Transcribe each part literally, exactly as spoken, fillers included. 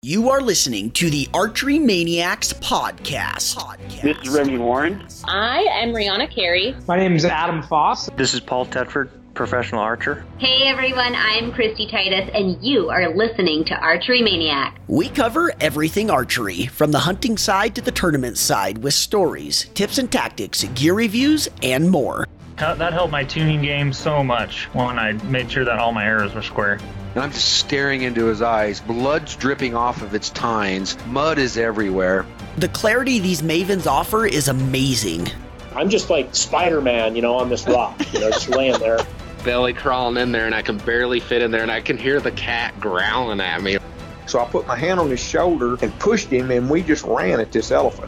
You are listening to the Archery Maniacs podcast. podcast. This is Remy Warren. I am Rihanna Carey. My name is Adam Foss. This is Paul Tedford, professional archer. Hey everyone, I'm Christy Titus, and you are listening to Archery Maniac. We cover everything archery, from the hunting side to the tournament side, with stories, tips and tactics, gear reviews, and more. That helped my tuning game so much when I made sure that all my arrows were square. And I'm just staring into his eyes. Blood's dripping off of its tines. Mud is everywhere. The clarity these mavens offer is amazing. I'm just like Spider-Man, you know, on this rock, you know, just laying there. Belly crawling in there, and I can barely fit in there, and I can hear the cat growling at me. So I put my hand on his shoulder and pushed him, and we just ran at this elephant.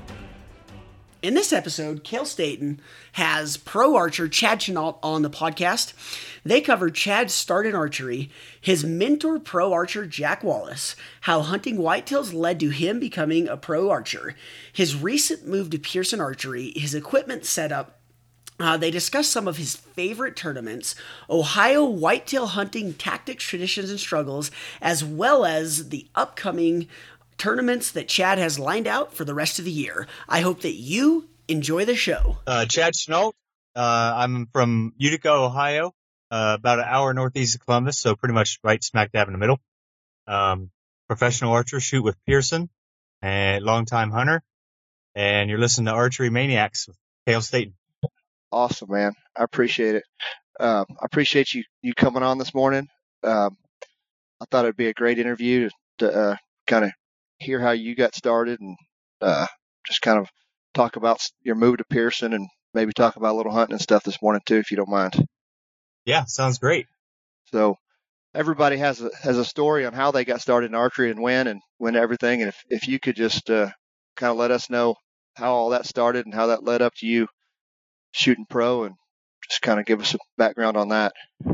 In this episode, Cale Staton has pro archer Chad Chenault on the podcast. They cover Chad's start in archery, his mentor pro archer Jack Wallace, how hunting whitetails led to him becoming a pro archer, his recent move to Pearson Archery, his equipment setup. Uh, they discuss some of his favorite tournaments, Ohio whitetail hunting tactics, traditions, and struggles, as well as the upcoming tournaments that Chad has lined out for the rest of the year. I hope that you enjoy the show. Uh, Chad Chenault. Uh, I'm from Utica, Ohio, uh, about an hour northeast of Columbus, so pretty much right smack dab in the middle. Um, professional archer, shoot with Pearson, and longtime hunter. And you're listening to Archery Maniacs with Cale Staton. Awesome, man. I appreciate it. Um, I appreciate you, you coming on this morning. Um, I thought it'd be a great interview to uh, kind of hear how you got started and uh, just kind of talk about your move to Pearson and maybe talk about a little hunting and stuff this morning too, if you don't mind. Yeah, sounds great. So everybody has a, has a story on how they got started in archery and when and when everything. And if, if you could just uh, kind of let us know how all that started and how that led up to you shooting pro, and just kind of give us a background on that.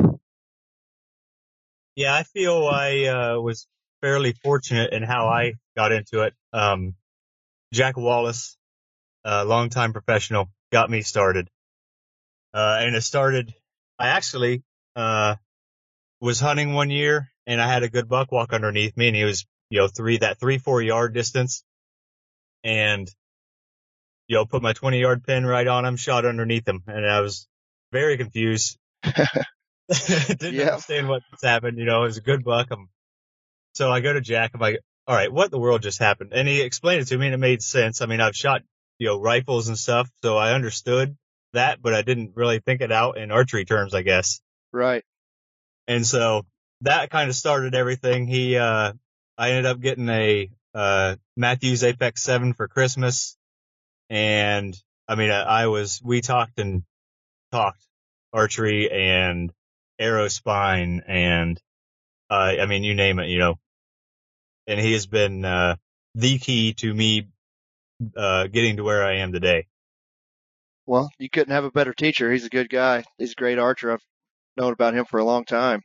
Yeah, I feel I uh, was fairly fortunate in how I got into it. Um, Jack Wallace, a longtime professional, got me started. Uh, and it started, I actually uh, was hunting one year, and I had a good buck walk underneath me, and he was, you know, three, that three, four yard distance. And, you know, put my twenty yard pin right on him, shot underneath him. And I was very confused. Didn't yeah. understand what happened. You know, it was a good buck. I'm, So I go to Jack. I'm like, all right, what in the world just happened? And he explained it to me, and it made sense. I mean, I've shot, you know, rifles and stuff, so I understood that, but I didn't really think it out in archery terms, I guess. Right. And so that kind of started everything. He, uh, I ended up getting a, uh, Matthews Apex seven for Christmas. And I mean, I, I was, we talked and talked archery and arrow spine and, uh, I mean, you name it, you know. And he has been uh, the key to me uh, getting to where I am today. Well, you couldn't have a better teacher. He's a good guy. He's a great archer. I've known about him for a long time.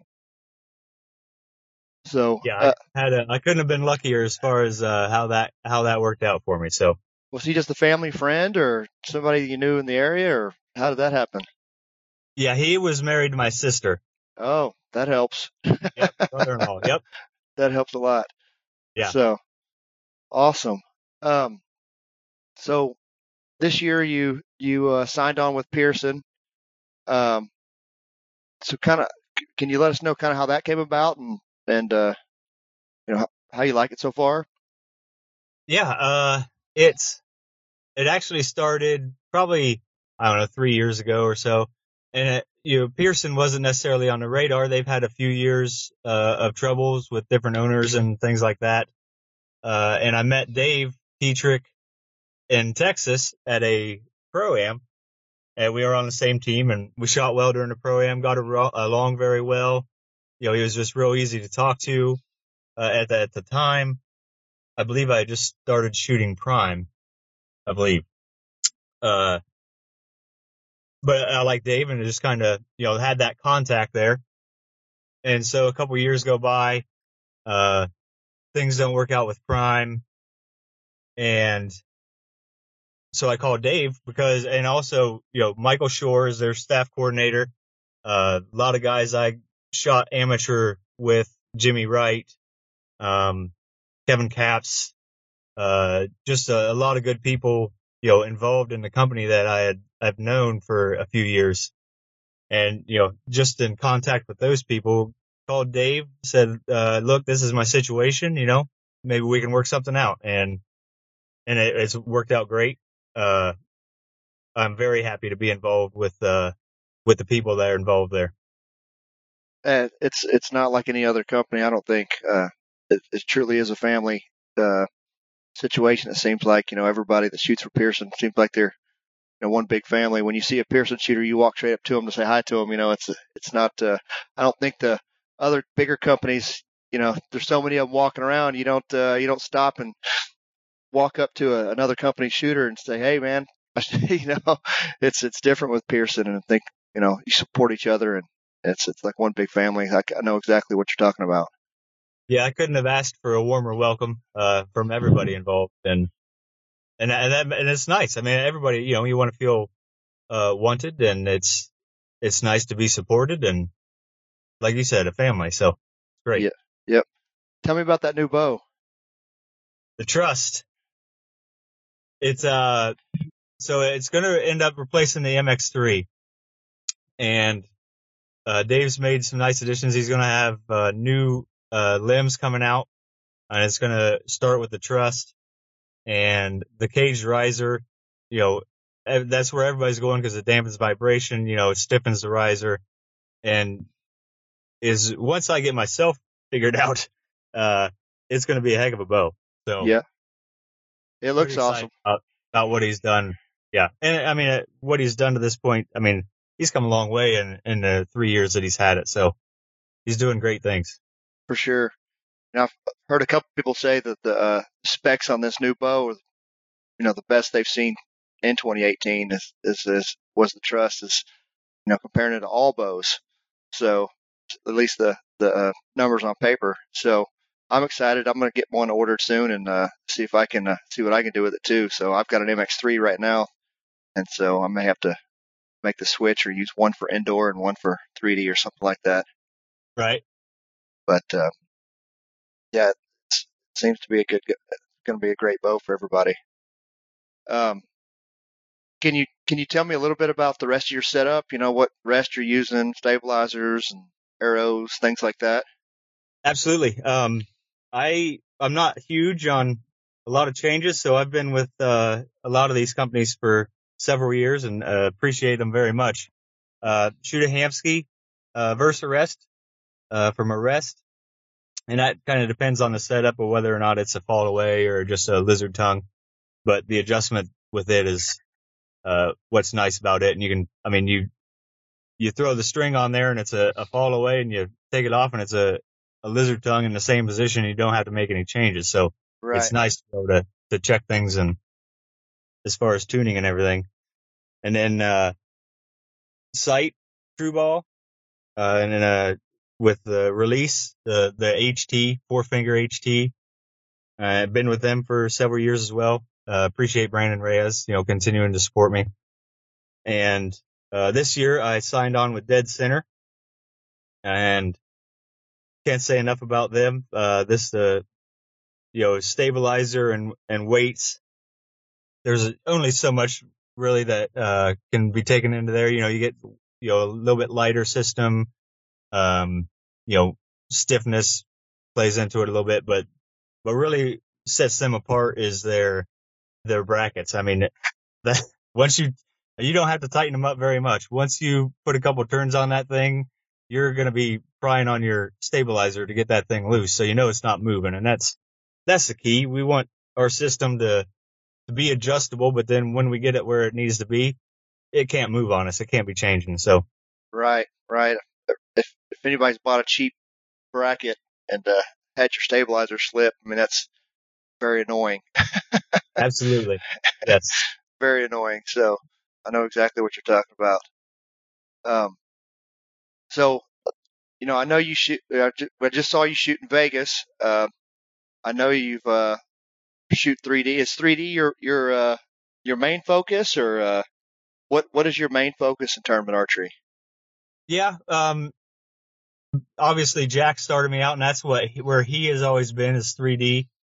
So yeah, uh, I had a, I couldn't have been luckier as far as uh, how that how that worked out for me. So was he just a family friend or somebody you knew in the area, or how did that happen? Yeah, he was married to my sister. Oh, that helps. Yep, brother-in-law. Yep, that helps a lot. Yeah. So awesome. Um, so this year you you uh, signed on with Pearson. Um, so kind of, can you let us know kind of how that came about and and uh, you know how, how you like it so far? Yeah. Uh, it's it actually started probably I don't know three years ago or so, and it, you know, Pearson wasn't necessarily on the radar. They've had a few years uh, of troubles with different owners and things like that. Uh, and I met Dave Dietrich in Texas at a Pro-Am, and we were on the same team, and we shot well during the Pro-Am, got along very well. You know, he was just real easy to talk to uh, at, the, at the time. I believe I just started shooting prime, I believe. Uh, But I like Dave, and just kind of, you know, had that contact there. And so a couple of years go by, uh, things don't work out with Prime. And so I called Dave because, and also, you know, Michael Shore is their staff coordinator. Uh, a lot of guys I shot amateur with, Jimmy Wright, um, Kevin Capps, uh, just a, a lot of good people, you know, involved in the company that I had, I've known for a few years. And, you know, just in contact with those people, called Dave, said, uh, look, this is my situation, you know, maybe we can work something out. And, and it, it's worked out great. Uh, I'm very happy to be involved with, uh, with the people that are involved there. Uh, it's it's not like any other company. I don't think uh, it, it truly is a family uh, situation. It seems like, you know, everybody that shoots for Pearson seems like they're, you know, one big family. When you see a Pearson shooter, you walk straight up to them to say hi to them. You know, it's it's not. Uh, I don't think the other bigger companies, you know, there's so many of them walking around. You don't uh, you don't stop and walk up to a, another company shooter and say, hey man, you know, it's it's different with Pearson, and I think, you know, you support each other, and it's it's like one big family. I, I know exactly what you're talking about. Yeah, I couldn't have asked for a warmer welcome uh, from everybody involved, and and and, that, and it's nice. I mean, everybody, you know, you want to feel uh, wanted, and it's it's nice to be supported, and like you said, a family. So it's great. Yeah. Yep. Tell me about that new bow. The Trust. It's uh, so it's going to end up replacing the M X three, and uh, Dave's made some nice additions. He's going to have uh, new uh, limbs coming out, and it's going to start with the Trust and the caged riser. You know, that's where everybody's going because it dampens vibration. You know, it stiffens the riser, and is once I get myself figured out, uh, it's going to be a heck of a bow. So yeah, it looks awesome. About, about what he's done. Yeah. And I mean, what he's done to this point, I mean, he's come a long way in, in the three years that he's had it. So he's doing great things. For sure. Now, I've heard a couple people say that the uh, specs on this new bow are, you know, the best they've seen in twenty eighteen is, is, is was the Trust, is, you know, comparing it to all bows. So at least the, the uh, numbers on paper. So I'm excited. I'm going to get one ordered soon and uh, see if I can uh, see what I can do with it too. So I've got an M X three right now, and so I may have to make the switch or use one for indoor and one for three D or something like that. Right. But uh, yeah, it seems to be a good, going to be a great bow for everybody. Um, can you can you tell me a little bit about the rest of your setup? You know, what rest you're using, stabilizers and arrows, things like that. Absolutely. Um, I I'm not huge on a lot of changes, so I've been with uh, a lot of these companies for several years and uh, appreciate them very much. Uh, shoot a Hamskea uh, Versa Rest uh, from Arrest, and that kind of depends on the setup of whether or not it's a fall away or just a lizard tongue. But the adjustment with it is uh, what's nice about it. And you can, I mean, you you throw the string on there and it's a, a fall away, and you take it off and it's a, a lizard tongue in the same position. You don't have to make any changes. So right. It's nice to be able to, to check things and as far as tuning and everything. And then uh, sight, true ball, uh, and then uh, with the release, the the H T, four finger H T. Uh, I've been with them for several years as well. Uh, appreciate Brandon Reyes, you know, continuing to support me. And uh, this year I signed on with Dead Center, and can't say enough about them. Uh, this, uh, you know, stabilizer and, and weights. There's only so much really that uh, can be taken into there. You know, you get, you know, a little bit lighter system. Um, you know, stiffness plays into it a little bit, but what really sets them apart is their their brackets. I mean, that once you you don't have to tighten them up very much. Once you put a couple turns on that thing, you're going to be prying on your stabilizer to get that thing loose, so you know it's not moving. And that's that's the key. We want our system to to be adjustable, but then when we get it where it needs to be, it can't move on us. It can't be changing. So right, right. If if anybody's bought a cheap bracket and uh, had your stabilizer slip, I mean, that's very annoying. Absolutely. Yes. Very annoying. So I know exactly what you're talking about. Um, so, you know, I know you shoot, I just saw you shoot in Vegas. Uh, I know you've, uh, shoot three D. Is three D your, your, uh, your main focus, or, uh, what, what is your main focus in tournament archery? Yeah. Um, obviously Jack started me out, and that's what, where he has always been, is three D.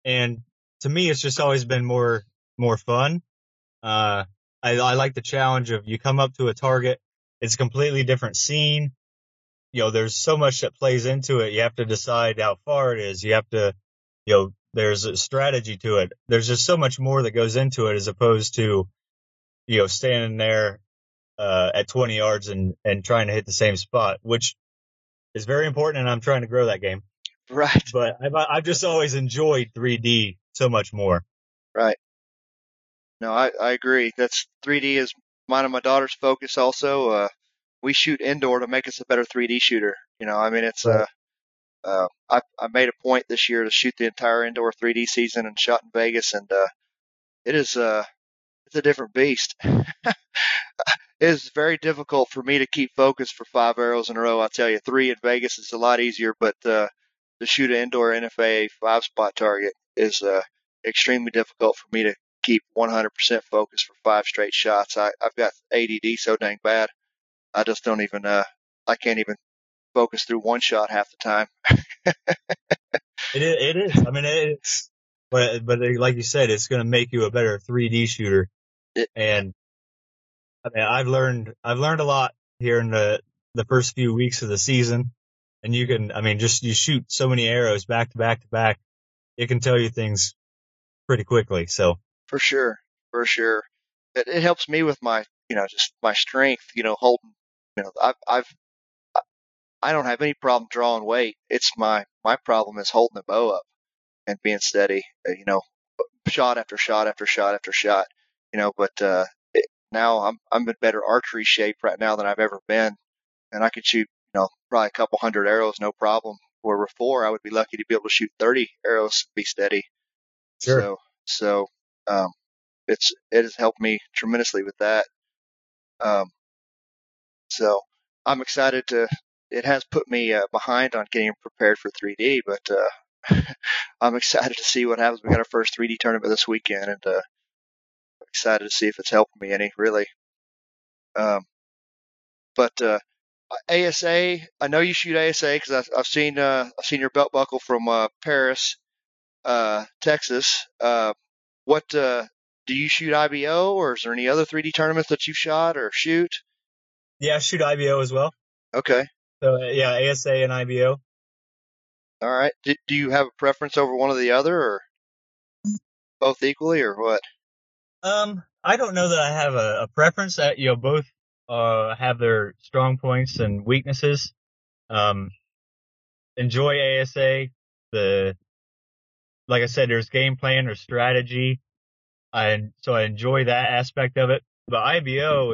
And to me, it's just always been more more fun. Uh, I, I like the challenge of you come up to a target, it's a completely different scene. You know, there's so much that plays into it. You have to decide how far it is. You have to, you know, there's a strategy to it. There's just so much more that goes into it as opposed to, you know, standing there uh, at twenty yards and, and trying to hit the same spot, which is very important, and I'm trying to grow that game. Right. But I've, I've just always enjoyed three D so much more. Right. No, I, I agree. That's three D is mine and my daughter's focus also. Uh, we shoot indoor to make us a better three D shooter. You know, I mean, it's, Right. uh, uh, I, I made a point this year to shoot the entire indoor three D season and shot in Vegas, and, uh, it is, uh, it's a different beast. It is very difficult for me to keep focused for five arrows in a row. I'll tell you, three in Vegas is a lot easier, but, uh, to shoot an indoor N F A five spot target is, uh, extremely difficult for me to keep one hundred percent focused for five straight shots. I, I've got A D D so dang bad. I just don't even, uh, I can't even focus through one shot half the time. It is, it is. I mean, it's, but, but like you said, it's going to make you a better three D shooter. It, and I mean, I've learned, I've learned a lot here in the, the first few weeks of the season. And you can, I mean, just, you shoot so many arrows back to back to back. It can tell you things pretty quickly. So. For sure. For sure. It, it helps me with my, you know, just my strength, you know, holding, you know, I've, I've, I don't have any problem drawing weight. It's my, my problem is holding the bow up and being steady, uh, you know, shot after shot after shot after shot, you know, but, uh, it, now I'm, I'm in better archery shape right now than I've ever been. And I could shoot, you know, probably a couple hundred arrows, no problem. Where before I would be lucky to be able to shoot thirty arrows, be steady. Sure. So, so, um, it's, it has helped me tremendously with that. Um, so I'm excited to, it has put me uh, behind on getting prepared for three D, but, uh, I'm excited to see what happens. We got our first three D tournament this weekend, and, uh, I'm excited to see if it's helping me any, really. Um, but, uh, A S A, I know you shoot A S A because I've, I've seen, uh, I've seen your belt buckle from, uh, Paris, uh, Texas. Uh, what, uh, do you shoot I B O, or is there any other three D tournaments that you shot or shoot? Yeah, I shoot I B O as well. Okay. So yeah, A S A and I B O. All right. Do, do you have a preference over one or the other, or both equally, or what? Um, I don't know that I have a, a preference. That you know, both uh have their strong points and weaknesses. Um, enjoy A S A. The like I said, there's game plan or strategy. I so I enjoy that aspect of it. But I B O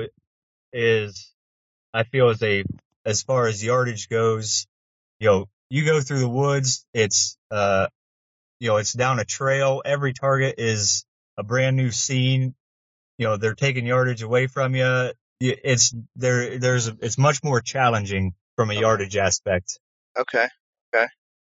is, I feel, is a as far as yardage goes, you know, you go through the woods. It's uh, you know, it's down a trail. Every target is a brand new scene. You know, they're taking yardage away from you. It's there. There's it's much more challenging from a Okay. yardage aspect. Okay. Okay.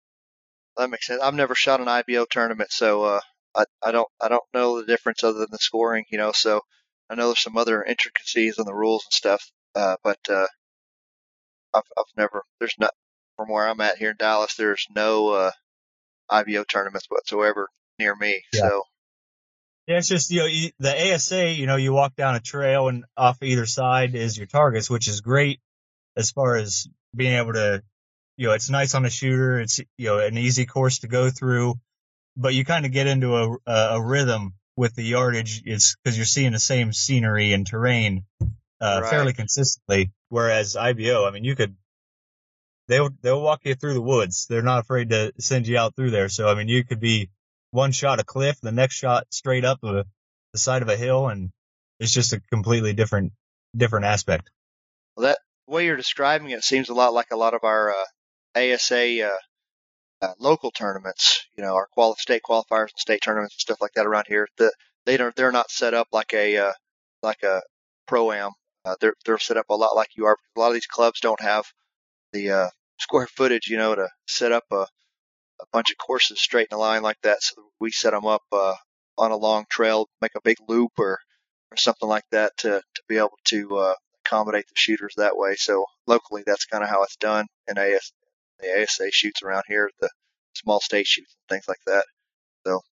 That makes sense. I've never shot an I B O tournament, so uh, I I don't I don't know the difference other than the scoring, you know. So I know there's some other intricacies in the rules and stuff, uh, but uh, I've I've never there's not from where I'm at here in Dallas. There's no uh, I B O tournaments whatsoever near me. Yeah. So Yeah, it's just, you know, you, the A S A, you know, you walk down a trail and off either side is your targets, which is great as far as being able to, you know, it's nice on a shooter. It's, you know, an easy course to go through, but you kind of get into a, a rhythm with the yardage. It's because you're seeing the same scenery and terrain, uh, Right. fairly consistently. Whereas I B O, I mean, you could, they'll, they'll walk you through the woods. They're not afraid to send you out through there. So, I mean, you could be one shot a cliff, the next shot straight up a, the side of a hill, and it's just a completely different different aspect. well, that the way you're describing it seems a lot like a lot of our uh, A S A uh, uh, local tournaments. You know, our quali- state qualifiers and state tournaments and stuff like that around here. The, they don't they're not set up like a uh, like a pro-am. Uh, they're they're set up a lot like you are. A lot of these clubs don't have the uh, square footage, you know, to set up a a bunch of courses straight in a line like that. So we set them up uh, on a long trail, make a big loop or, or something like that to, to be able to uh, accommodate the shooters that way. So locally, that's kind of how it's done in A S, the A S A shoots around here, the small state shoots and things like that. So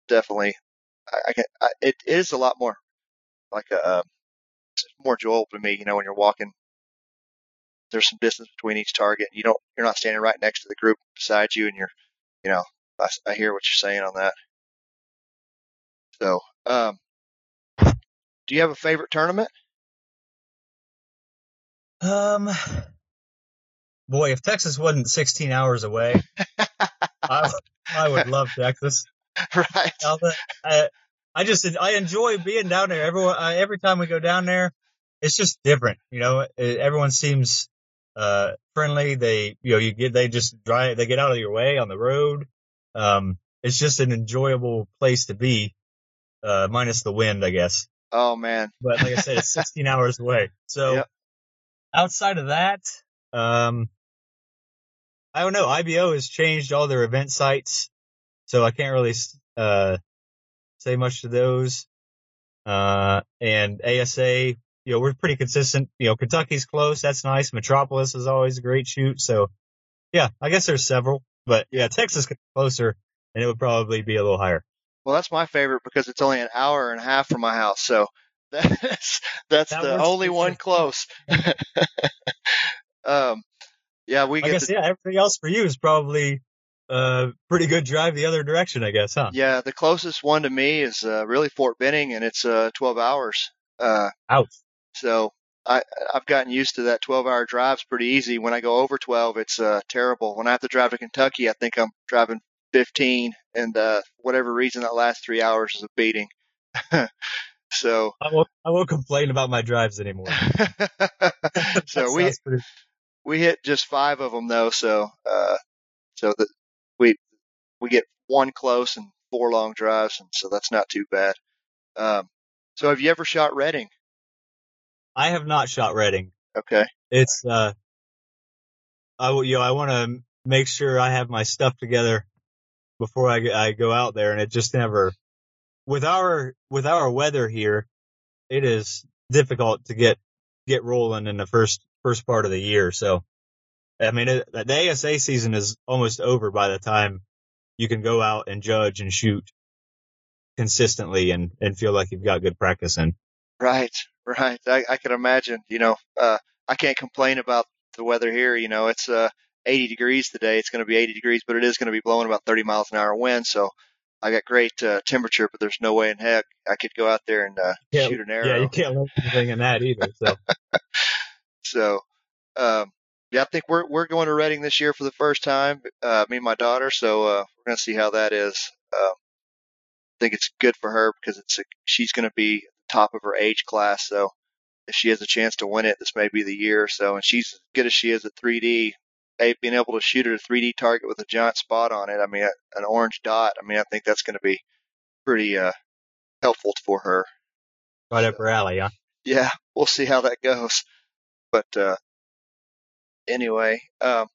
definitely, I, I can, I, it is a lot more like a, uh, it's more enjoyable to me, you know, when you're walking, there's some distance between each target. You don't, you're not standing right next to the group beside you, and you're, you know, I, I hear what you're saying on that. So, um, do you have a favorite tournament? Um, boy, if Texas wasn't sixteen hours away, I, I would love Texas. Right. I, I just, I enjoy being down there. Everyone, uh, every time we go down there, it's just different. You know, it, everyone seems, uh, friendly. They, you know, you get, they just drive, they get out of your way on the road. Um, it's just an enjoyable place to be, uh, minus the wind, I guess. Oh man. But like I said, it's sixteen hours away. So yep. Outside of that, um, I don't know. I B O has changed all their event sites, so I can't really, uh, say much to those. Uh, and A S A, you know, we're pretty consistent. You know, Kentucky's close. That's nice. Metropolis is always a great shoot. So yeah, I guess there's several, but yeah, Texas gets closer and it would probably be a little higher. Well, that's my favorite because it's only an hour and a half from my house. So that's, that's That the works only for one you. close. um, yeah, we I get guess, the, yeah, everything else for you is probably uh pretty good drive the other direction, I guess, huh? yeah, the closest one to me is, uh, really Fort Benning, and it's, uh, twelve hours. Uh, Ouch. so I, I've gotten used to that twelve hour drives pretty easy. When I go over twelve, it's, uh, terrible. When I have to drive to Kentucky, I think I'm driving fifteen, and, uh, whatever reason, that last three hours is a beating. so, I won't, I won't complain about my drives anymore. so That we, sounds pretty- we hit just five of them though. So, uh, so that we, we get one close and four long drives. And so that's not too bad. Um, so have you ever shot Redding? I have not shot Redding. Okay. It's, uh, I, will- you know, I want to make sure I have my stuff together before I, I go out there, and it just never, with our, with our weather here, it is difficult to get, get rolling in the first, first part of the year. So, I mean, it, the A S A season is almost over by the time you can go out and judge and shoot consistently and, and feel like you've got good practice in. Right. Right. I, I can imagine, you know, uh, I can't complain about the weather here. You know, it's, uh, eighty degrees today. It's going to be eighty degrees, but it is going to be blowing about thirty miles an hour wind. So I got great, uh, temperature, but there's no way in heck I could go out there and, uh, Yeah, shoot an arrow. Yeah, you can't learn anything in that either. So, So, um, yeah, I think we're, we're going to Reading this year for the first time, uh, me and my daughter. So, uh, we're going to see how that is. Um, I think it's good for her because it's, a, she's going to be top of her age class. So if she has a chance to win it, this may be the year or so. And she's as good as she is at three D. Being able to shoot at a three D target with a giant spot on it, I mean, an orange dot, I mean, I think that's going to be pretty, uh, helpful for her. right up her alley, huh? Yeah, we'll see how that goes. But, uh, anyway, um,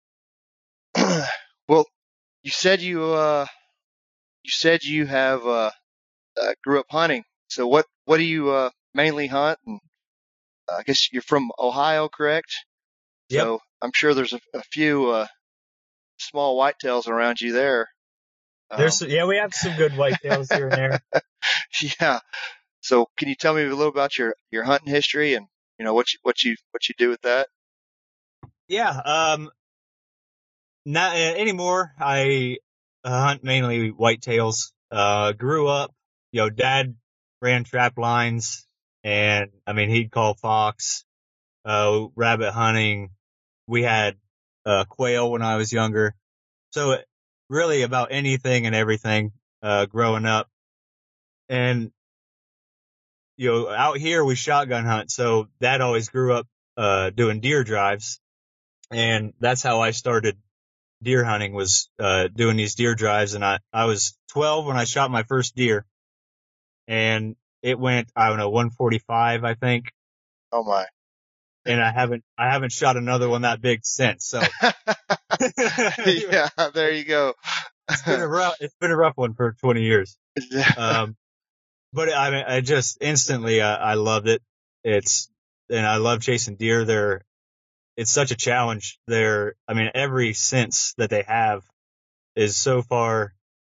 well, you said you, uh, you said you have, uh, uh, grew up hunting. So what, what do you, uh, mainly hunt? And uh, I guess you're from Ohio, correct? Yep. So I'm sure there's a, a few, uh, small whitetails around you there. Um, There's, yeah, we have some good whitetails here and there. yeah. So can you tell me a little about your, your hunting history and, you know, what you, what you, what you do with that? Yeah, um, not uh, anymore. I uh, hunt mainly whitetails. Uh, grew up, you know, dad ran trap lines, and I mean, he'd call fox, uh, rabbit hunting. We had, uh, quail when I was younger. So it, really about anything and everything, uh, growing up. And, you know, out here we shotgun hunt. So dad always grew up, uh, doing deer drives. And that's how I started deer hunting, was, uh, doing these deer drives. And I, I was twelve when I shot my first deer, and it went, I don't know, one forty-five, I think. Oh my. And I haven't, I haven't shot another one that big since. So yeah, there you go. it's been a rough, it's been a rough one for twenty years. Um, but I mean, I just instantly, uh, I loved it. It's, and I love chasing deer. They're, it's such a challenge. They're, I mean, every sense that they have is so far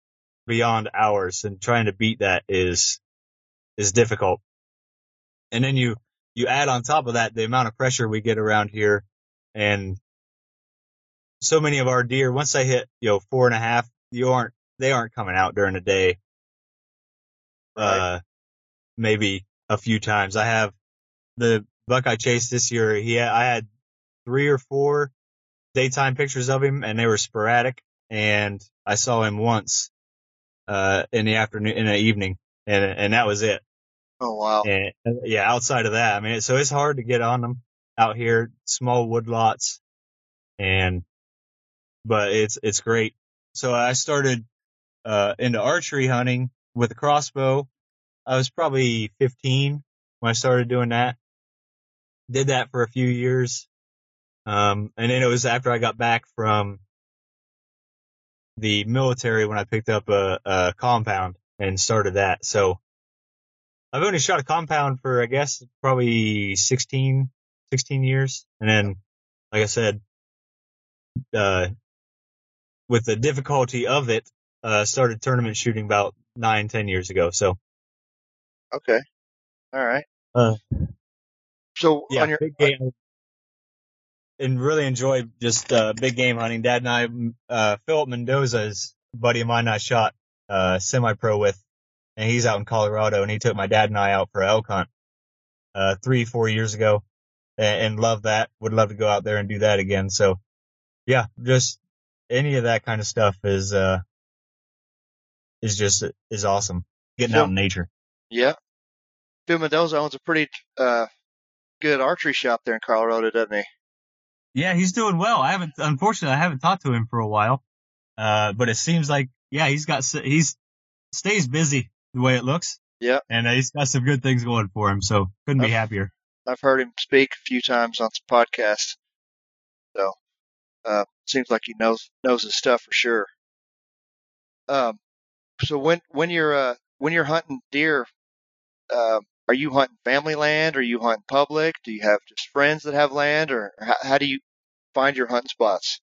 beyond hours, and trying to beat that is is difficult. And then you you add on top of that the amount of pressure we get around here, and so many of our deer, once they hit, you know, four and a half, you aren't they aren't coming out during the day. Right. Uh, maybe a few times. I have the buck I chased this year. He had, I had three or four daytime pictures of him, and they were sporadic. And I saw him once uh, in the afternoon, in the evening, and and that was it. Oh wow! And yeah, outside of that, I mean, so it's hard to get on them out here, small wood lots, and but it's it's great. So I started uh, into archery hunting with a crossbow. I was probably fifteen when I started doing that. Did that for a few years. Um, and then it was after I got back from the military when I picked up a, a compound and started that. So I've only shot a compound for, I guess, probably sixteen, sixteen years. And then, like I said, uh, with the difficulty of it, uh, started tournament shooting about nine, ten years ago. So. Okay. All right. Uh, so yeah, on your, big game, and really enjoy just uh, big game hunting. Dad and I, uh, Philip Mendoza is a buddy of mine I shot uh, semi-pro with, and he's out in Colorado, and he took my dad and I out for elk hunt uh, three, four years ago, and, and love that. Would love to go out there and do that again. So, yeah, just any of that kind of stuff is uh, is just is awesome. Getting so, out in nature. Yeah. Phil Mendoza owns a pretty uh, good archery shop there in Colorado, doesn't he? Yeah, he's doing well. I haven't, unfortunately, I haven't talked to him for a while. Uh, but it seems like, yeah, he's got, he's stays busy the way it looks. Yeah. And uh, he's got some good things going for him. So couldn't I've, be happier. I've heard him speak a few times on some podcasts. So, uh, seems like he knows, knows his stuff for sure. Um, so when, when you're, uh, when you're hunting deer, uh, are you hunting family land? Are you hunting public? Do you have just friends that have land, or how, how do you find your hunting spots?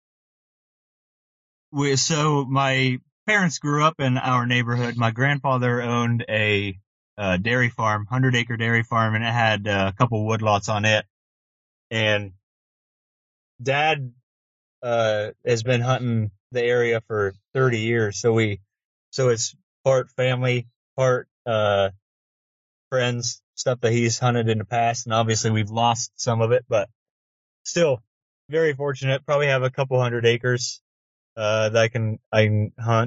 We, so my parents grew up in our neighborhood. My grandfather owned a uh, dairy farm, hundred acre dairy farm, and it had uh, a couple woodlots on it. And Dad uh, has been hunting the area for thirty years. So we, so it's part family, part uh, friends, stuff that he's hunted in the past, and obviously we've lost some of it, but still very fortunate. Probably have a couple hundred acres uh, that I can I can hunt,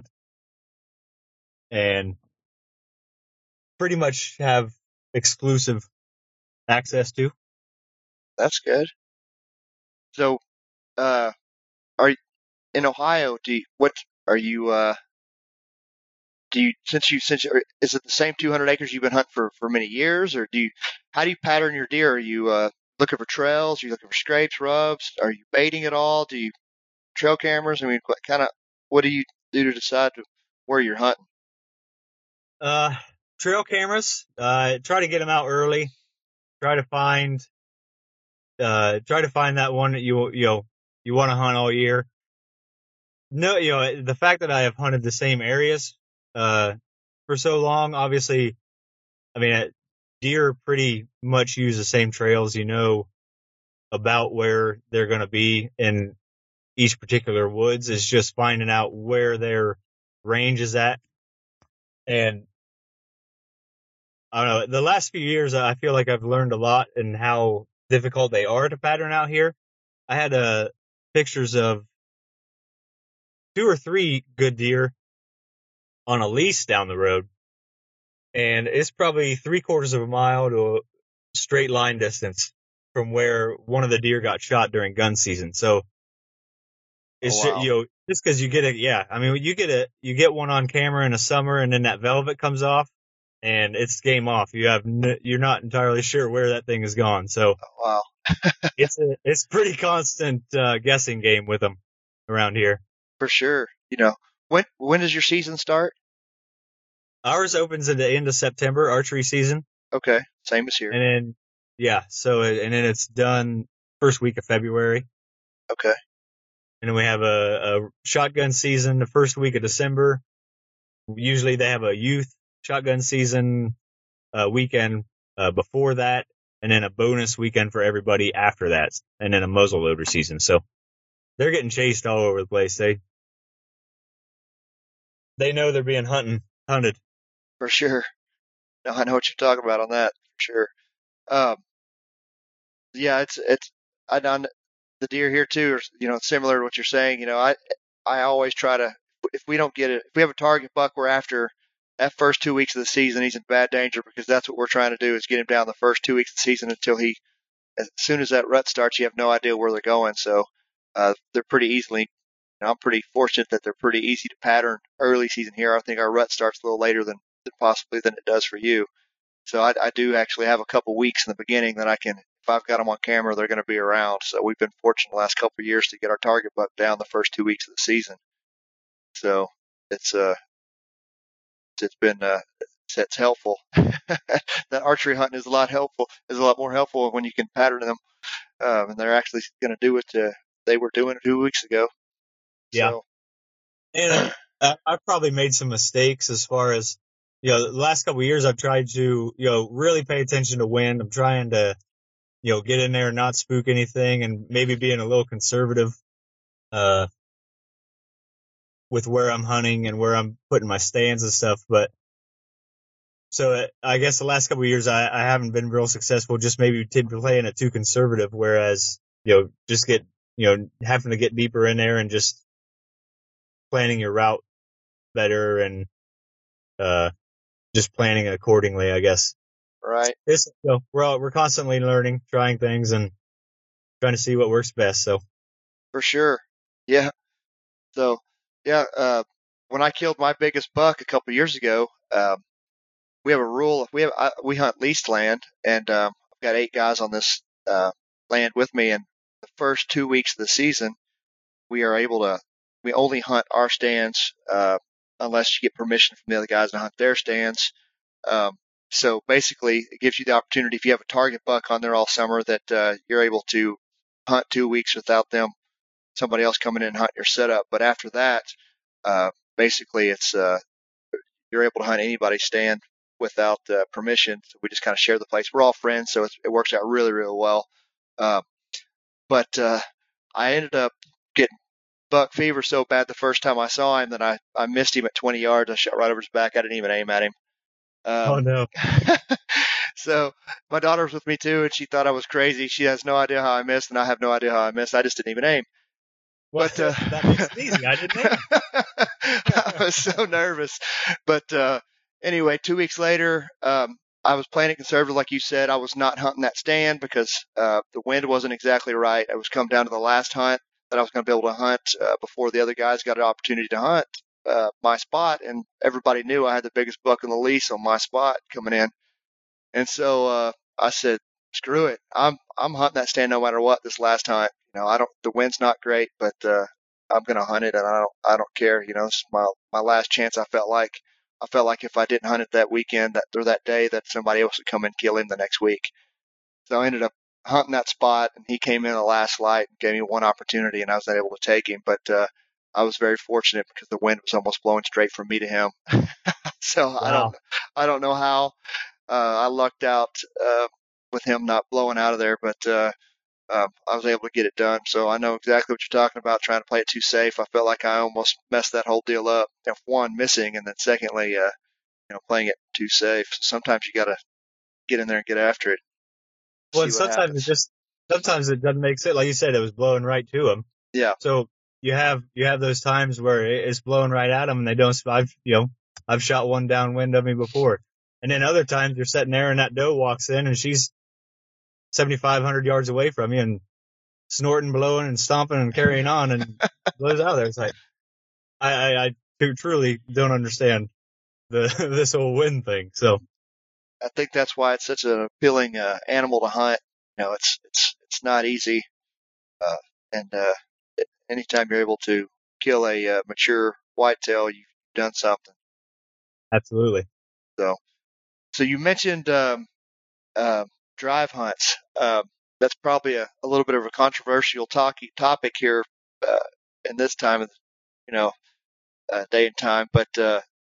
and pretty much have exclusive access to. That's good. So, uh, are you in Ohio? Do you, what are you? Uh, do you since you since you, is it the same two hundred acres you've been hunting for for many years, or do you? How do you pattern your deer? Are you uh, looking for trails? Are you looking for scrapes, rubs? Are you baiting at all? Do you trail cameras? I mean, what kind of what do you do to decide to, where you're hunting? Uh, trail cameras. Uh, try to get them out early. Try to find. Uh, try to find that one that you you know you want to hunt all year. No, you know the fact that I have hunted the same areas uh for so long. Obviously, I mean deer pretty much use the same trails. You know about where they're going to be in each particular woods. Is just finding out where their range is at. And I don't know. The last few years, I feel like I've learned a lot in how difficult they are to pattern out here. I had uh, pictures of two or three good deer on a lease down the road, and it's probably three quarters of a mile to a straight line distance from where one of the deer got shot during gun season. So it's oh, wow. you know just because you get a yeah, I mean you get a you get one on camera in the summer, and then that velvet comes off, and it's game off. You have n- you're not entirely sure where that thing is gone. So oh, wow. it's a it's pretty constant uh, guessing game with them around here. For sure. You know, when when does your season start? Ours opens at the end of September, archery season. Okay, same as here. And then yeah, so and then it's done first week of February. Okay. And then we have a, a shotgun season the first week of December, Usually they have a youth shotgun season uh, weekend uh, before that, and then a bonus weekend for everybody after that, and then a muzzleloader season. So they're getting chased all over the place. They they know they're being hunting hunted. For sure. No, I know what you're talking about on that, for sure. Um, yeah, it's it's I done the deer here too, are, you know, similar to what you're saying. You know, I I always try to, if we don't get it, if we have a target buck, we're after that first two weeks of the season, he's in bad danger, because that's what we're trying to do, is get him down the first two weeks of the season until he, as soon as that rut starts, you have no idea where they're going. So uh, they're pretty easily, you know, I'm pretty fortunate that they're pretty easy to pattern early season here. I think our rut starts a little later than, than possibly than it does for you. So I, I do actually have a couple weeks in the beginning that I can, if I've got them on camera, they're going to be around. So we've been fortunate the last couple of years to get our target buck down the first two weeks of the season. So it's uh it's been uh it's, it's helpful. That archery hunting is a lot helpful is a lot more helpful when you can pattern them, um, and they're actually going to do what uh, they were doing two weeks ago. Yeah, so, and uh, I've probably made some mistakes as far as, you know, the last couple of years I've tried to, you know, really pay attention to wind. I'm trying to, you know, get in there and not spook anything, and maybe being a little conservative uh, with where I'm hunting and where I'm putting my stands and stuff. But so uh, I guess the last couple of years I, I haven't been real successful, just maybe t- playing it too conservative, whereas, you know, just get, you know, having to get deeper in there and just planning your route better and uh, just planning accordingly, I guess. Right. It's, you know, we're all, we're constantly learning, trying things, and trying to see what works best. So for sure, yeah. So yeah, uh, when I killed my biggest buck a couple years ago, um, we have a rule. We have I, we hunt leased land, and um, I've got eight guys on this uh, land with me. And the first two weeks of the season, we are able to we only hunt our stands uh, unless you get permission from the other guys to hunt their stands. Um, so basically, it gives you the opportunity, if you have a target buck on there all summer, that uh, you're able to hunt two weeks without them, somebody else coming in and hunt your setup. But after that, uh, basically, it's uh, you're able to hunt anybody's stand without uh, permission. So we just kind of share the place. We're all friends, so it's, it works out really, really well. Uh, but uh, I ended up getting buck fever so bad the first time I saw him that I, I missed him at twenty yards. I shot right over his back. I didn't even aim at him. Um, oh no. So my daughter was with me too, and she thought I was crazy. She has no idea how I missed, and I have no idea how I missed. I just didn't even aim. Well, but uh, that makes it easy. I didn't aim. I was so nervous. But uh, anyway, two weeks later, um, I was playing it conservative, like you said. I was not hunting that stand because uh, the wind wasn't exactly right. I was come down to the last hunt that I was going to be able to hunt uh, before the other guys got an opportunity to hunt uh, my spot, and everybody knew I had the biggest buck in the lease on my spot coming in. And so uh, I said, "Screw it! I'm I'm hunting that stand no matter what this last hunt. You know, I don't. The wind's not great, but uh, I'm going to hunt it, and I don't I don't care. You know, it's my my last chance. I felt like I felt like if I didn't hunt it that weekend that or that day, that somebody else would come and kill him the next week. So I ended up hunting that spot, and he came in the last light and gave me one opportunity, and I was able to take him. But uh, I was very fortunate because the wind was almost blowing straight from me to him. So wow. I don't I don't know how uh, I lucked out uh, with him not blowing out of there, but uh, uh, I was able to get it done. So I know exactly what you're talking about, trying to play it too safe. I felt like I almost messed that whole deal up. If one, missing, and then secondly, uh, you know, playing it too safe. So sometimes you got to get in there and get after it. Well, and sometimes happens. it just sometimes it doesn't make sense. Like you said, it was blowing right to him. Yeah. So you have you have those times where it's blowing right at them, and they don't. I've you know I've shot one downwind of me before, and then other times you're sitting there and that doe walks in and she's seventy-five hundred yards away from you and snorting, blowing, and stomping and carrying on and blows out there. It's like I I, I truly don't understand the this whole wind thing. So. I think that's why it's such an appealing uh, animal to hunt. You know, it's it's it's not easy, uh, and uh, anytime you're able to kill a uh, mature whitetail, you've done something. Absolutely. So, so you mentioned um, uh, drive hunts. Uh, that's probably a, a little bit of a controversial talk, topic here uh, in this time of you know uh, day and time, but. Uh,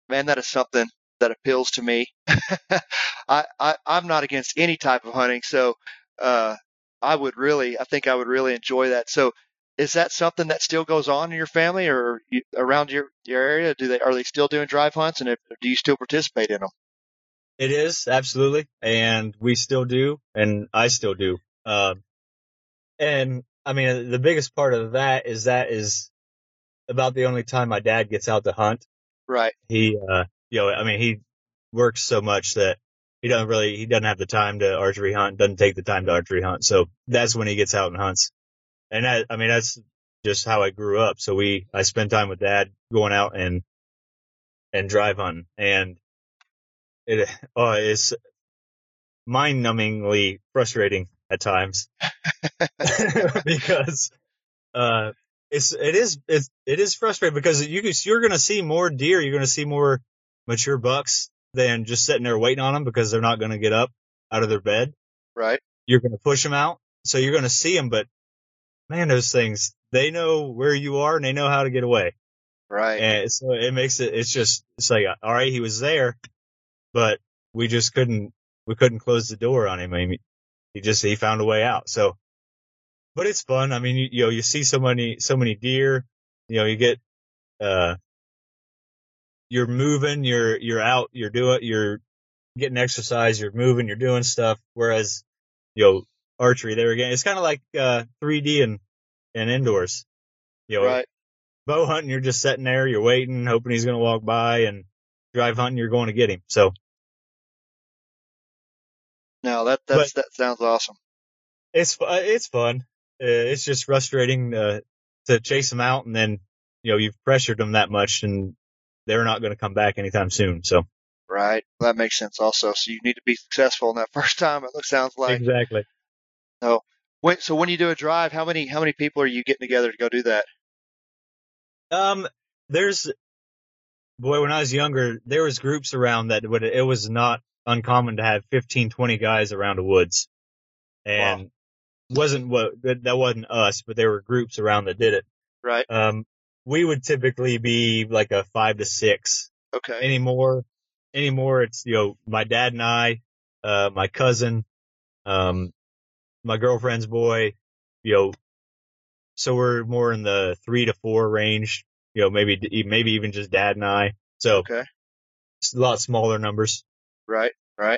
man, that is something that appeals to me. I, I I'm not against any type of hunting, so uh, I would really, I think I would really enjoy that. So, is that something that still goes on in your family or you, around your, your area? Do they are they still doing drive hunts, and if, do you still participate in them? It is, absolutely, and we still do, and I still do. Uh, and I mean, the biggest part of that is that is about the only time my dad gets out to hunt. Right. He, uh, you know, I mean, he works so much that he doesn't really, he doesn't have the time to archery hunt, doesn't take the time to archery hunt. So that's when he gets out and hunts. And that, I mean, that's just how I grew up. So we, I spend time with dad going out and, and drive hunting. And it, oh, it's mind numbingly frustrating at times because, uh, it's, it is, it's, it is frustrating because you can, you're going to see more deer. You're going to see more mature bucks than just sitting there waiting on them because they're not going to get up out of their bed. Right. You're going to push them out. So you're going to see them, but man, those things, they know where you are and they know how to get away. Right. And so it makes it, it's just, it's like, all right, he was there, but we just couldn't, we couldn't close the door on him. I mean, he just, he found a way out. So, but it's fun. I mean, you, you know, you see so many, so many deer, you know, you get, uh, you're moving, you're, you're out, you're doing, you're getting exercise, you're moving, you're doing stuff. Whereas, you know, archery, there again, it's kind of like, uh, three D and, and indoors, you know, right. Bow hunting, you're just sitting there, you're waiting, hoping he's going to walk by, and drive hunting, you're going to get him. So. No, that, that's, that sounds awesome. It's, it's fun. Uh, it's just frustrating, uh, to chase them out and then, you know, you've pressured them that much and they're not going to come back anytime soon. So. Right. Well, that makes sense also. So you need to be successful in that first time. It looks, sounds like. Exactly. So when, so when you do a drive, how many, how many people are you getting together to go do that? Um, there's, boy, when I was younger, there was groups around that would, it was not uncommon to have fifteen, twenty guys around the woods. And wow. wasn't what, that wasn't us, but there were groups around that did it. Right. Um, we would typically be like a five to six. Okay. Anymore, anymore, it's, you know, my dad and I, uh, my cousin, um, my girlfriend's boy, you know, so we're more in the three to four range, you know, maybe, maybe even just dad and I. So okay. It's a lot smaller numbers. Right. Right.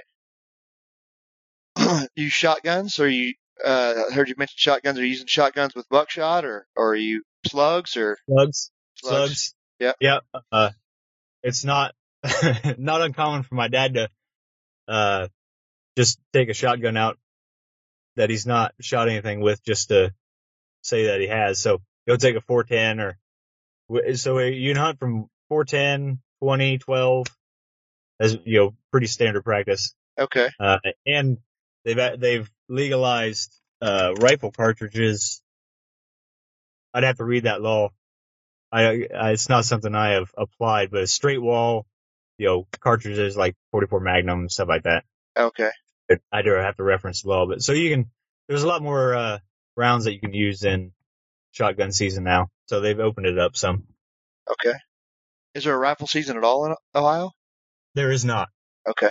You shotguns or you, uh, I heard you mention shotguns. Are you using shotguns with buckshot or, or are you slugs or slugs? Slugs. Slugs. Yeah. Yeah. Uh, it's not, not uncommon for my dad to, uh, just take a shotgun out that he's not shot anything with just to say that he has. So he'll take a four ten or, so you can hunt from four ten, twenty, twelve as, you know, pretty standard practice. Okay. Uh, and they've, they've legalized, uh, rifle cartridges. I'd have to read that law. I, I, it's not something I have applied, but a straight wall, you know, cartridges like forty-four Magnum, stuff like that. Okay. I do have to reference the law, but so you can, there's a lot more, uh, rounds that you can use in shotgun season now. So they've opened it up some. Okay. Is there a rifle season at all in Ohio? There is not. Okay.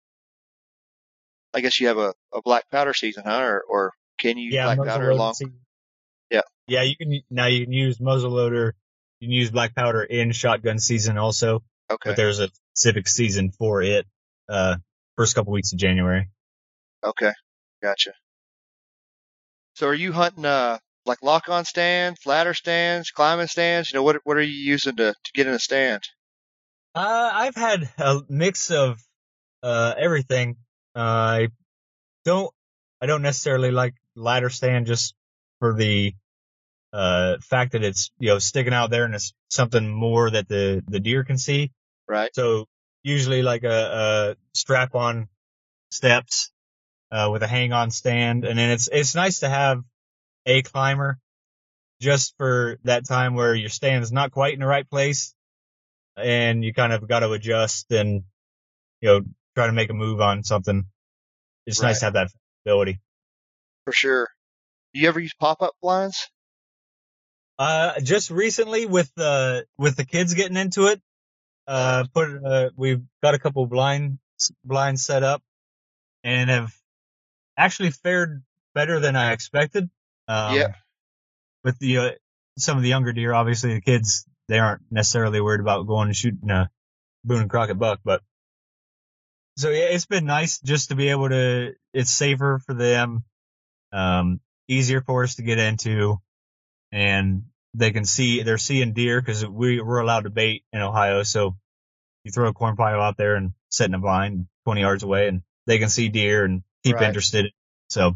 I guess you have a, a black powder season, huh? Or, or can you use yeah, black powder long? Season. Yeah. Yeah, you can, now you can use muzzle loader. You can use black powder in shotgun season also. Okay. But there's a specific season for it, uh, first couple weeks of January. Okay. Gotcha. So are you hunting, uh, like lock-on stands, ladder stands, climbing stands? You know, what, what are you using to, to get in a stand? Uh, I've had a mix of, uh, everything. Uh, I don't, I don't necessarily like ladder stand just for the, uh, fact that it's, you know, sticking out there and it's something more that the, the deer can see. Right. So usually like a, a strap on steps, uh, with a hang on stand. And then it's, it's nice to have a climber just for that time where your stand is not quite in the right place and you kind of got to adjust and, you know, try to make a move on something. It's right. nice to have that ability. For sure. Do you ever use pop-up blinds? Uh, just recently with the, with the kids getting into it, Uh, put uh, we've got a couple blind blinds set up, and have actually fared better than I expected. Um, Yeah. With the uh, some of the younger deer, obviously the kids they aren't necessarily worried about going and shooting a Boone and Crockett buck, but so yeah, it's been nice just to be able to. It's safer for them, um, easier for us to get into, and they can see they're seeing deer because we we're allowed to bait in Ohio, so you throw a corn pile out there and set in a blind twenty yards away, and they can see deer and keep Right. interested. So,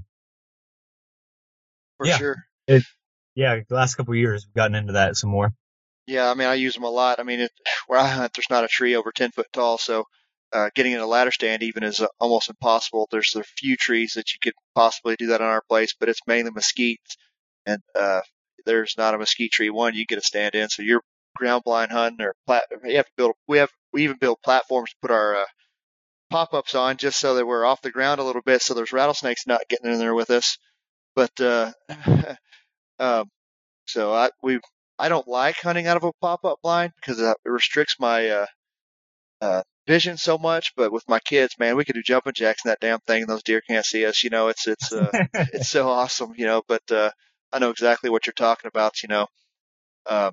For yeah, sure. it, yeah, the last couple of years we've gotten into that some more. Yeah, I mean, I use them a lot. I mean, it, where I hunt, there's not a tree over ten foot tall, so uh, getting in a ladder stand even is uh, almost impossible. There's a few trees that you could possibly do that on our place, but it's mainly mesquites, and uh, there's not a mesquite tree one you get a stand in. So you're ground blind hunting, or plat- you have to build. We have we even build platforms to put our uh, pop ups on just so that we're off the ground a little bit, so there's rattlesnakes not getting in there with us. But uh, um, so I we I don't like hunting out of a pop up blind because it restricts my uh, uh, vision so much. But with my kids, man, we could do jumping jacks in that damn thing, and those deer can't see us. You know, it's it's uh, it's so awesome. You know, but uh, I know exactly what you're talking about. You know, um,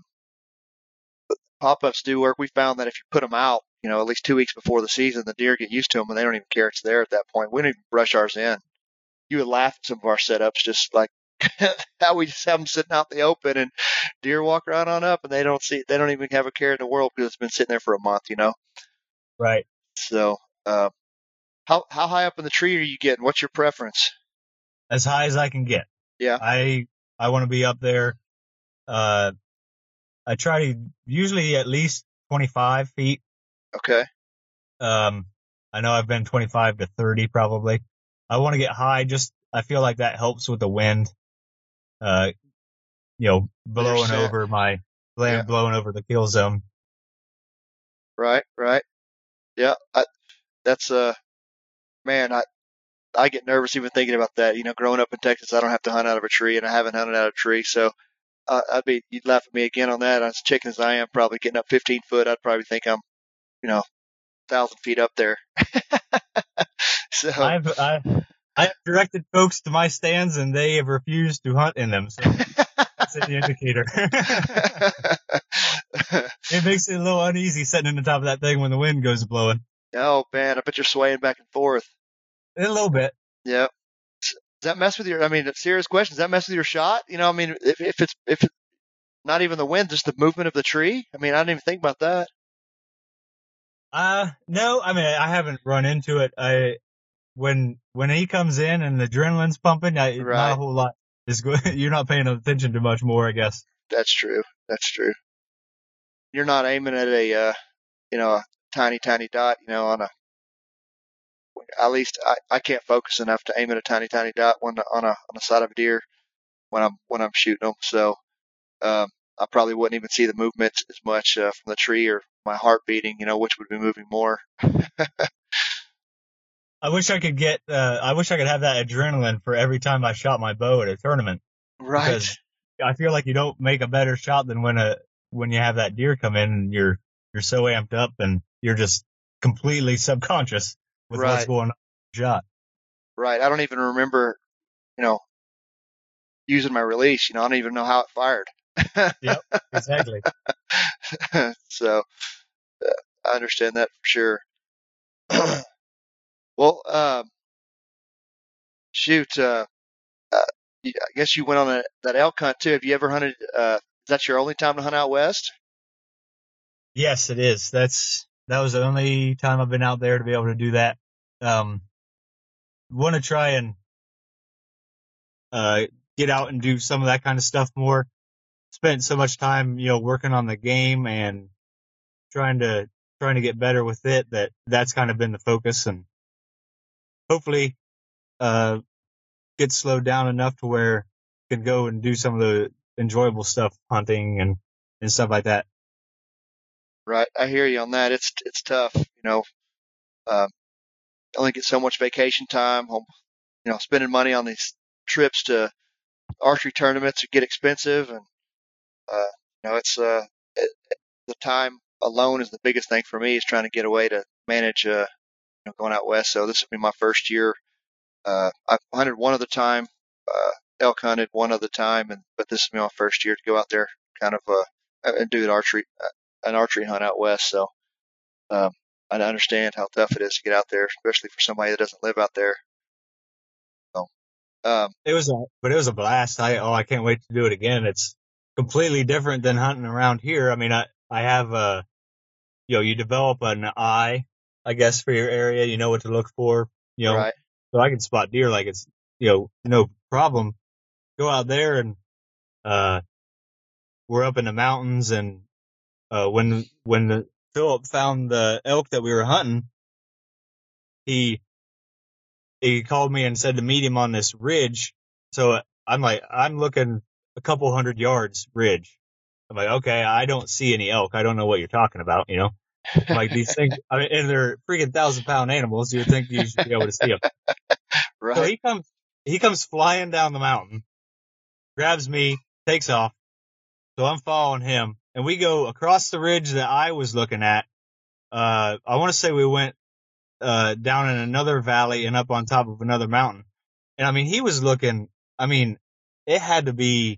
pop ups do work. We found that if you put them out, you know, at least two weeks before the season, the deer get used to them and they don't even care it's there at that point. We don't even brush ours in. You would laugh at some of our setups, just like how we just have them sitting out in the open, and deer walk right on up, and they don't see, they don't even have a care in the world because it's been sitting there for a month, you know. Right. So, uh, how how high up in the tree are you getting? What's your preference? As high as I can get. Yeah. I I want to be up there. Uh, I try to usually at least twenty-five feet. Okay. Um, I know I've been twenty-five to thirty probably. I want to get high. Just I feel like that helps with the wind. Uh, you know, blowing over my Yeah. blowing over the kill zone. Right. Right. Yeah. I, that's uh, man, I I get nervous even thinking about that. You know, growing up in Texas, I don't have to hunt out of a tree, and I haven't hunted out of a tree, so. Uh, I'd be, you'd laugh at me again on that. As chicken as I am, probably getting up fifteen foot, I'd probably think I'm, you know, thousand feet up there. So I've, I, I've directed folks to my stands and they have refused to hunt in them. So that's an indicator. It makes it a little uneasy sitting in the top of that thing when the wind goes blowing. Oh man, I bet you're swaying back and forth. A little bit. Yep. Does that mess with your, I mean, serious question. Does that mess with your shot? You know, I mean, if, if it's, if it's not even the wind, just the movement of the tree. I mean, I didn't even think about that. Uh, no, I mean, I haven't run into it. I, when, when he comes in and the adrenaline's pumping, I, Right. not a whole lot is good. You're not paying attention to much more, I guess. That's true. That's true. You're not aiming at a, uh, you know, a tiny, tiny dot, you know, on a, at least I, I can't focus enough to aim at a tiny, tiny dot when, on a, on the side of a deer when I'm, when I'm shooting them. So, um, I probably wouldn't even see the movement as much, uh, from the tree or my heart beating, you know, which would be moving more. I wish I could get, uh, I wish I could have that adrenaline for every time I shot my bow at a tournament. Right. Because I feel like you don't make a better shot than when a, when you have that deer come in and you're, you're so amped up and you're just completely subconscious with Right. what's going on in the shot. Right. I don't even remember, you know, using my release, you know, I don't even know how it fired. Yep, exactly. So uh, I understand that for sure. Well, um, shoot, uh, uh, I guess you went on a, that elk hunt too. Have you ever hunted, uh, is that your only time to hunt out west? Yes, it is. That's, that was the only time I've been out there to be able to do that. Um, want to try and, uh, get out and do some of that kind of stuff more. Spent so much time, you know, working on the game and trying to, trying to get better with it that that's kind of been the focus, and hopefully, uh, get slowed down enough to where I can go and do some of the enjoyable stuff, hunting and, and stuff like that. Right. I hear you on that. It's, it's tough, you know, um, only get so much vacation time, home, you know, spending money on these trips to archery tournaments get expensive, and, uh, you know, it's, uh, it, the time alone is the biggest thing for me is trying to get away to manage, uh, you know, going out west. So this will be my first year. Uh, I've hunted one other time, uh, elk hunted one other time, and but this will be my first year to go out there, kind of, uh, and do an archery, uh, an archery hunt out west. So, um, I understand how tough it is to get out there, especially for somebody that doesn't live out there. So, um, it was a, but it was a blast. I, oh, I can't wait to do it again. It's completely different than hunting around here. I mean, I, I have, uh, you know, you develop an eye, I guess, for your area. You know what to look for, you know, right. So I can spot deer like it's, you know, no problem. Go out there and, uh, we're up in the mountains, and, uh, when, when the, Philip found the elk that we were hunting, he, he called me and said to meet him on this ridge. So I'm like, I'm looking a couple hundred yards ridge. I'm like, okay, I don't see any elk. I don't know what you're talking about, you know? Like these things, I mean, and they're freaking thousand pound animals. You would think you should be able to see them. Right. So he comes, he comes flying down the mountain, grabs me, takes off. So I'm following him, and we go across the ridge that I was looking at. Uh, I want to say we went, uh, down in another valley and up on top of another mountain. And I mean, he was looking, I mean, it had to be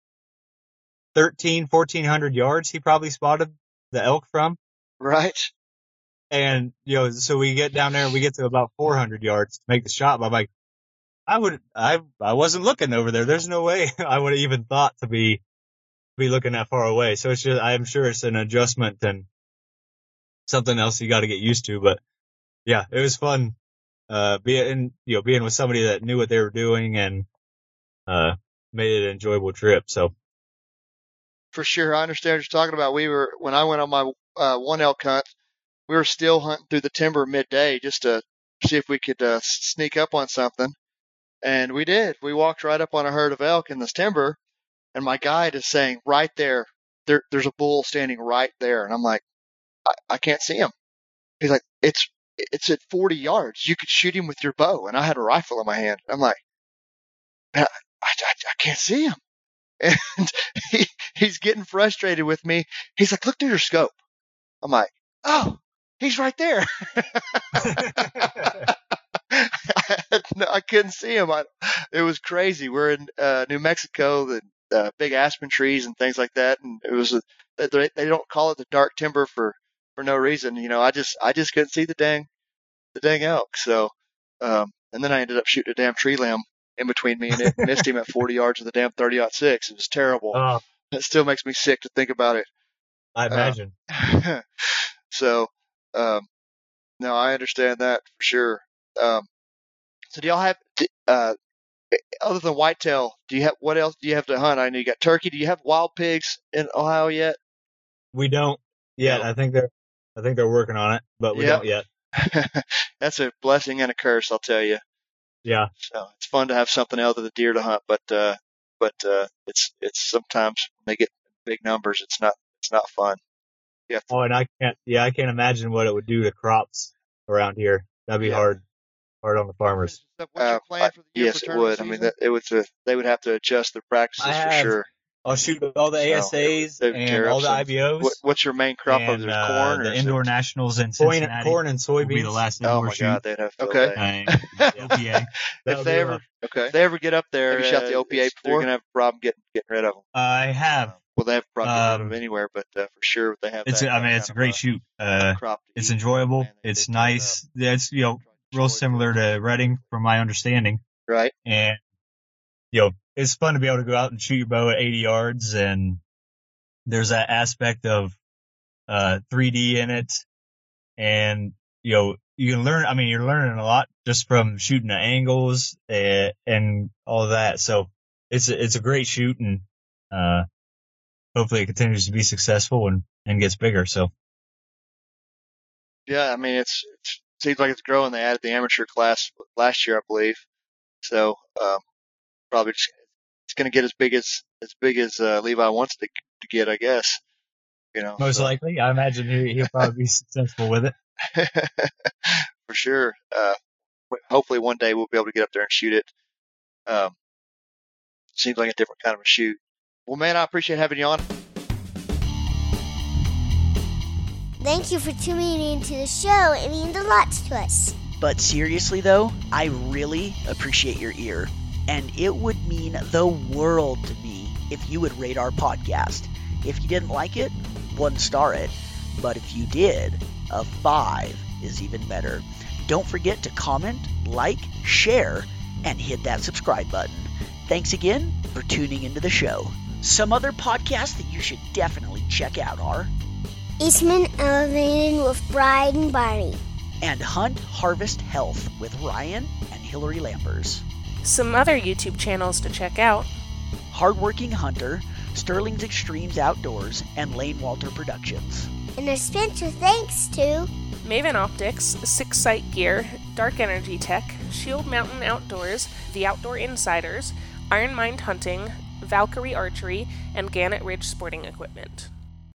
thirteen, fourteen hundred yards. He probably spotted the elk from. Right. And, you know, so we get down there and we get to about four hundred yards to make the shot. But I'm like, I would, I, I wasn't looking over there. There's no way I would have even thought to be, be looking that far away. So it's just, I'm sure it's an adjustment and something else you got to get used to. But yeah, it was fun, uh, being, you know, being with somebody that knew what they were doing and, uh, made it an enjoyable trip. So. For sure. I understand what you're talking about. We were, when I went on my, uh, one elk hunt, we were still hunting through the timber midday just to see if we could, uh, sneak up on something. And we did. We walked right up on a herd of elk in this timber. And my guide is saying, right there, there, there's a bull standing right there. And I'm like, I, I can't see him. He's like, it's, it's at forty yards. You could shoot him with your bow. And I had a rifle in my hand. I'm like, I, I, I can't see him. And he, he's getting frustrated with me. He's like, look through your scope. I'm like, oh, he's right there. No, I couldn't see him. I, it was crazy. We're in uh, New Mexico, the uh, big aspen trees and things like that. And it was, a, they, they don't call it the dark timber for, for no reason. You know, I just, I just couldn't see the dang, the dang elk. So, um, and then I ended up shooting a damn tree limb in between me and it missed him at forty yards with a damn thirty aught six. It was terrible. Oh. It still makes me sick to think about it. I imagine. Uh, so, um, no, I understand that for sure. Um, so do y'all have, uh, other than whitetail, do you have, what else do you have to hunt? I know you got turkey. Do you have wild pigs in Ohio yet? We don't yet. No. I think they're, I think they're working on it, but we Yep. don't yet. That's a blessing and a curse, I'll tell you. Yeah. So it's fun to have something other than deer to hunt, but, uh, but, uh, it's, it's sometimes when they get big numbers, it's not, it's not fun. You have to, Oh, and I can't, yeah, I can't imagine what it would do to crops around here. That'd be Yeah. hard, hard on the farmers. What's your plan for the year yes, for it turkey would. I season? mean, that, it would, uh, they would have to adjust their practices I for have- sure. I'll shoot all the A S As They would and tear all up the some- I B Os. What, what's your main crop of and, there's uh, corn or the is indoor it, nationals in Corn, Cincinnati. corn and will be soybeans. the last oh indoor my shoot. God, they'd have to Okay. obey. O P A. If they ever, okay. if they ever get up there, Have you shot the uh, O P A it's- they're before? gonna have a problem getting getting rid of them. I have. Well, they have a problem getting rid of Um, them anywhere, but uh, for sure they have. It's. that A, I mean, kind it's a of, great uh, shoot. Uh, crop to it's eat. enjoyable. Man, they- It's they tear it nice. It's you know real similar to Reading, from my understanding. Right. And you know, it's fun to be able to go out and shoot your bow at eighty yards, and there's that aspect of uh three D in it, and you know you can learn. I mean, you're learning a lot just from shooting the angles and, and all of that. So it's a, it's a great shoot, and uh, hopefully it continues to be successful and and gets bigger. So Yeah, I mean it's, it's it seems like it's growing. They added the amateur class last year, I believe. So um, probably just, it's going to get as big as as big as uh, Levi wants to to get, I guess. You know, most so. likely, I imagine he, he'll probably be successful with it. For sure. Uh, hopefully one day we'll be able to get up there and shoot it. Um, seems like a different kind of a shoot. Well, man, I appreciate having you on. Thank you for tuning into the show. It means a lot to us. But seriously though, I really appreciate your ear. And it would mean the world to me if you would rate our podcast. If you didn't like it, one star it. But if you did, a five is even better. Don't forget to comment, like, share, and hit that subscribe button. Thanks again for tuning into the show. Some other podcasts that you should definitely check out are Eastman Elevated with Bride and Barney, and Hunt Harvest Health with Ryan and Hillary Lampers. Some other YouTube channels to check out: Hardworking Hunter, Sterling's Extremes Outdoors, and Lane Walter Productions. And a special thanks to Maven Optics, Six Sight Gear, Dark Energy Tech, Shield Mountain Outdoors, The Outdoor Insiders, Iron Mind Hunting, Valkyrie Archery, and Gannett Ridge Sporting Equipment.